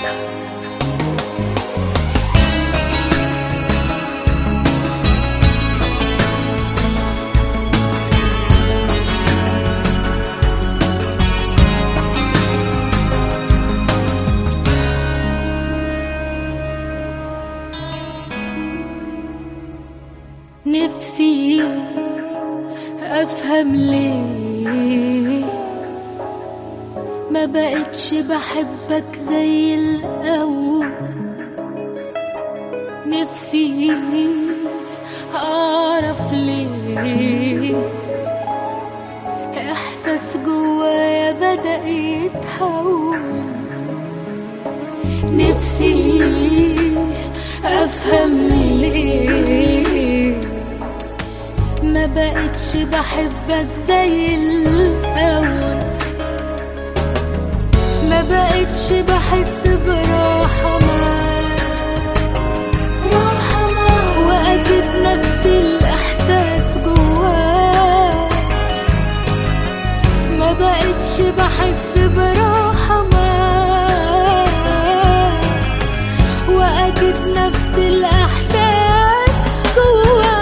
نفسي أفهم ليه ما بقتش بحبك زي الأول. نفسي أعرف ليه إحساس جوايا بدأ يتحول. نفسي أفهم ليه ما بقتش بحبك زي الأول. ما بقتش بحس براحة معاك، وأكيد نفس الإحساس جواك. ما بقتش بحس براحة معاك، وأكيد نفس الإحساس جواك.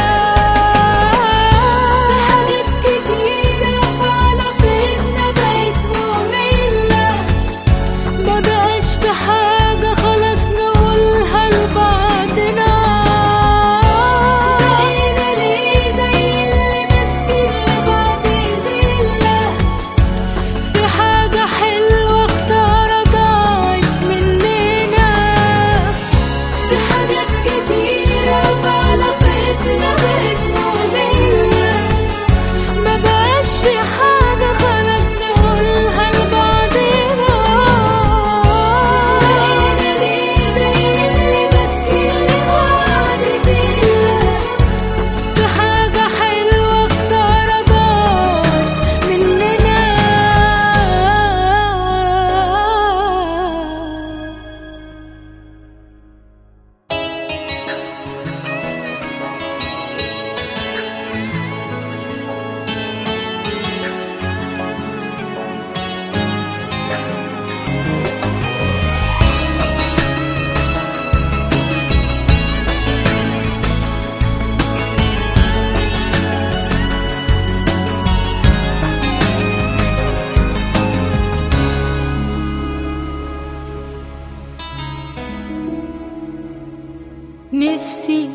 نفسي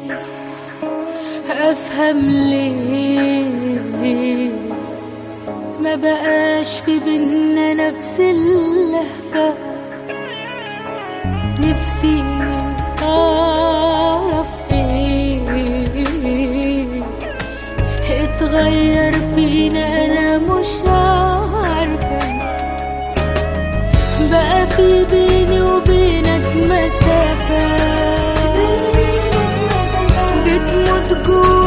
أفهم ليه ما بقاش في بينا نفس اللهفة. نفسي أعرف إيه اتغير فينا، أنا مش عارفة. بقى في بيني وبينك مسافة بتموت جوا